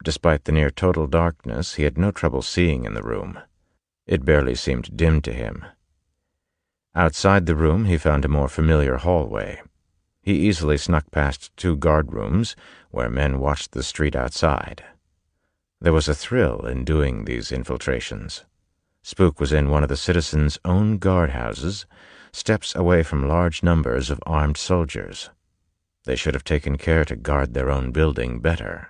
Despite the near-total darkness, he had no trouble seeing in the room. It barely seemed dim to him. Outside the room, he found a more familiar hallway. He easily snuck past 2 guard rooms, where men watched the street outside. There was a thrill in doing these infiltrations. Spook was in one of the citizens' own guardhouses, steps away from large numbers of armed soldiers. They should have taken care to guard their own building better.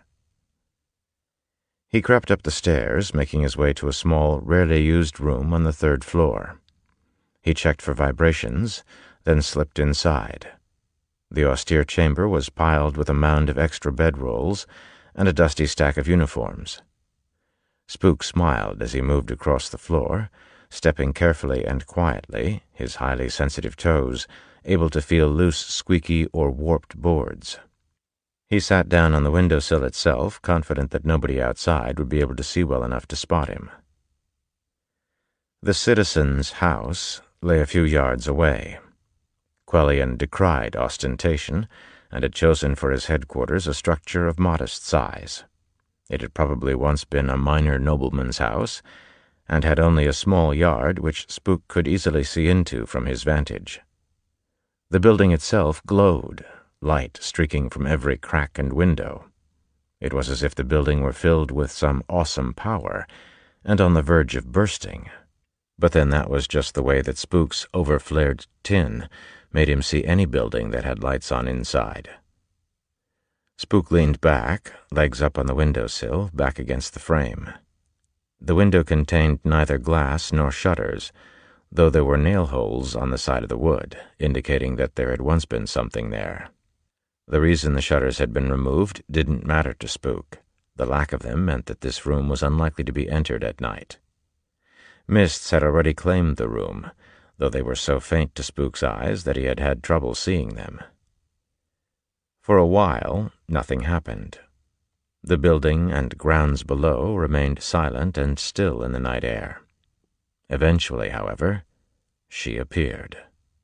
He crept up the stairs, making his way to a small, rarely used room on the 3rd floor. He checked for vibrations, then slipped inside. The austere chamber was piled with a mound of extra bedrolls and a dusty stack of uniforms. Spook smiled as he moved across the floor, stepping carefully and quietly, his highly sensitive toes able to feel loose, squeaky, or warped boards. He sat down on the windowsill itself, confident that nobody outside would be able to see well enough to spot him. The citizen's house lay a few yards away. Quellion decried ostentation, and had chosen for his headquarters a structure of modest size. It had probably once been a minor nobleman's house, and had only a small yard which Spook could easily see into from his vantage. The building itself glowed, light streaking from every crack and window. It was as if the building were filled with some awesome power, and on the verge of bursting. But then that was just the way that Spook's over-flared tin made him see any building that had lights on inside. Spook leaned back, legs up on the windowsill, back against the frame. The window contained neither glass nor shutters, though there were nail holes on the side of the wood, indicating that there had once been something there. The reason the shutters had been removed didn't matter to Spook. The lack of them meant that this room was unlikely to be entered at night. Mists had already claimed the room, though they were so faint to Spook's eyes that he had had trouble seeing them. For a while, nothing happened. The building and grounds below remained silent and still in the night air. Eventually, however, she appeared.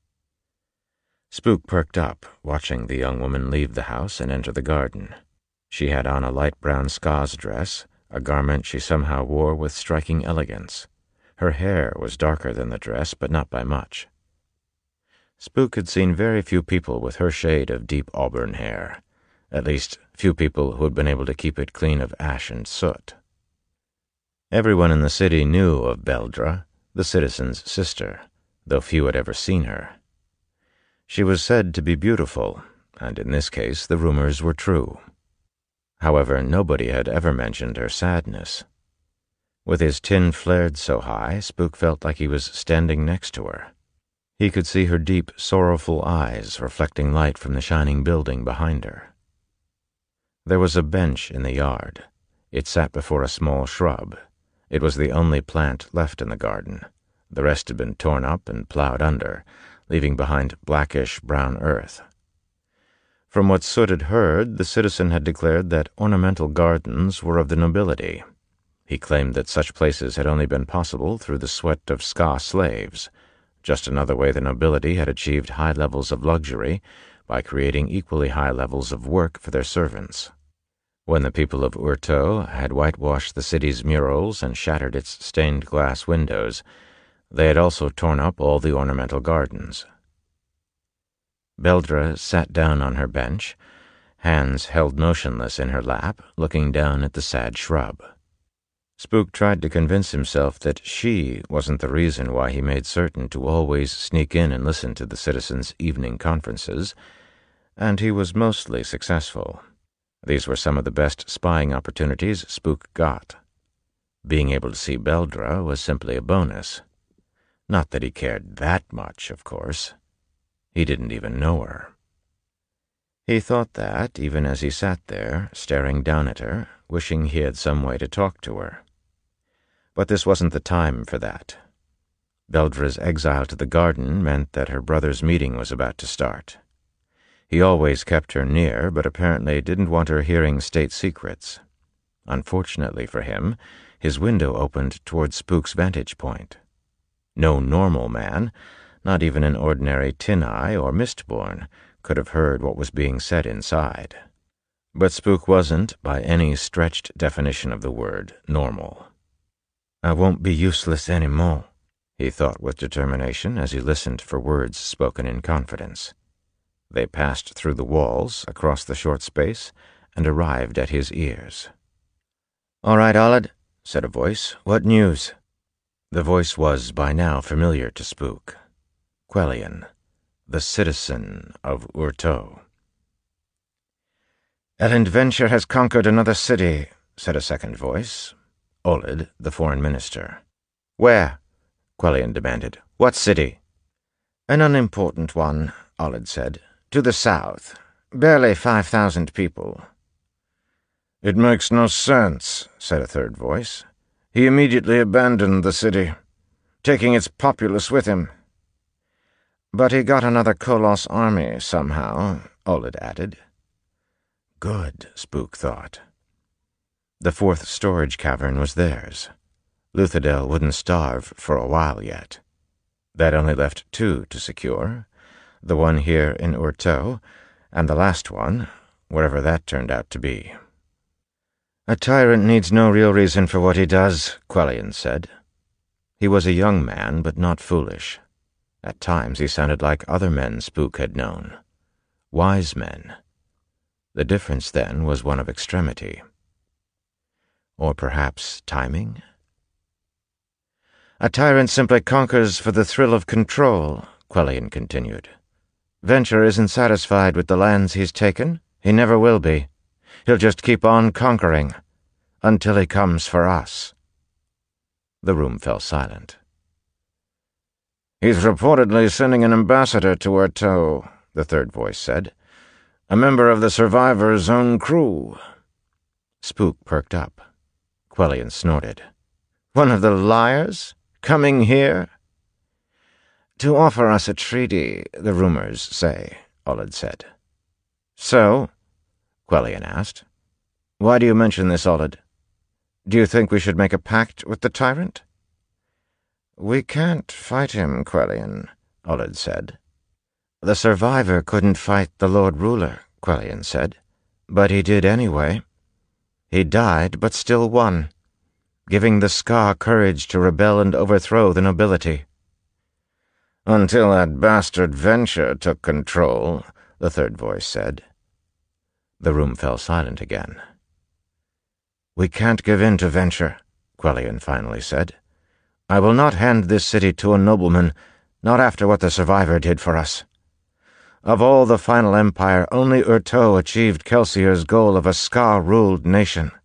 Spook perked up, watching the young woman leave the house and enter the garden. She had on a light brown scots dress, a garment she somehow wore with striking elegance. Her hair was darker than the dress, but not by much. Spook had seen very few people with her shade of deep auburn hair, at least few people who had been able to keep it clean of ash and soot. Everyone in the city knew of Beldra, the citizen's sister, though few had ever seen her. She was said to be beautiful, and in this case the rumors were true. However, nobody had ever mentioned her sadness. With his tin flared so high, Spook felt like he was standing next to her. He could see her deep, sorrowful eyes reflecting light from the shining building behind her. There was a bench in the yard. It sat before a small shrub. It was the only plant left in the garden. The rest had been torn up and plowed under, leaving behind blackish-brown earth. From what Soot had heard, the citizen had declared that ornamental gardens were of the nobility. He claimed that such places had only been possible through the sweat of Ska slaves, just another way the nobility had achieved high levels of luxury by creating equally high levels of work for their servants. When the people of Urto had whitewashed the city's murals and shattered its stained glass windows, they had also torn up all the ornamental gardens. Beldra sat down on her bench, hands held motionless in her lap, looking down at the sad shrub. Spook tried to convince himself that she wasn't the reason why he made certain to always sneak in and listen to the citizens' evening conferences, and he was mostly successful. These were some of the best spying opportunities Spook got. Being able to see Beldra was simply a bonus. Not that he cared that much, of course. He didn't even know her. He thought that, even as he sat there, staring down at her, wishing he had some way to talk to her. But this wasn't the time for that. Beldra's exile to the garden meant that her brother's meeting was about to start. He always kept her near, but apparently didn't want her hearing state secrets. Unfortunately for him, his window opened toward Spook's vantage point. No normal man, not even an ordinary Tin Eye or Mistborn, could have heard what was being said inside. But Spook wasn't, by any stretched definition of the word, normal. "I won't be useless any more," he thought with determination as he listened for words spoken in confidence. They passed through the walls, across the short space, and arrived at his ears. "All right, Olid," said a voice. "What news?" The voice was by now familiar to Spook. Quellion, the citizen of Urteau. "Elend Venture has conquered another city," said a second voice. Olid, the foreign minister. "Where?" Quellion demanded. "What city?" "An unimportant one," Olid said. "To the south. Barely 5,000 people." "It makes no sense," said a third voice. "He immediately abandoned the city, taking its populace with him." "But he got another Koloss army somehow," Olid added. Good, Spook thought. The fourth storage cavern was theirs. Luthadel wouldn't starve for a while yet. That only left 2 to secure, the one here in Urteau, and the last one, wherever that turned out to be. "A tyrant needs no real reason for what he does," Quellion said. He was a young man, but not foolish. At times he sounded like other men Spook had known. Wise men. The difference, then, was one of extremity. Or perhaps timing? "A tyrant simply conquers for the thrill of control," Quellion continued. "Venture isn't satisfied with the lands he's taken. He never will be. He'll just keep on conquering, until he comes for us." The room fell silent. "He's reportedly sending an ambassador to Urteau," the third voice said. "A member of the survivor's own crew." Spook perked up. Quellion snorted. "One of the liars? Coming here?" "To offer us a treaty, the rumors say," Olid said. "So?" Quellion asked. "Why do you mention this, Olid? Do you think we should make a pact with the tyrant?" "We can't fight him, Quellion," Olid said. "The survivor couldn't fight the Lord Ruler," Quellion said. "But he did anyway. He died, but still won, giving the Skaa courage to rebel and overthrow the nobility." "Until that bastard Venture took control," the third voice said. The room fell silent again. "We can't give in to Venture," Quellion finally said. "I will not hand this city to a nobleman, not after what the survivor did for us. Of all the final empire, only Urteau achieved Kelsier's goal of a Skaa-ruled nation.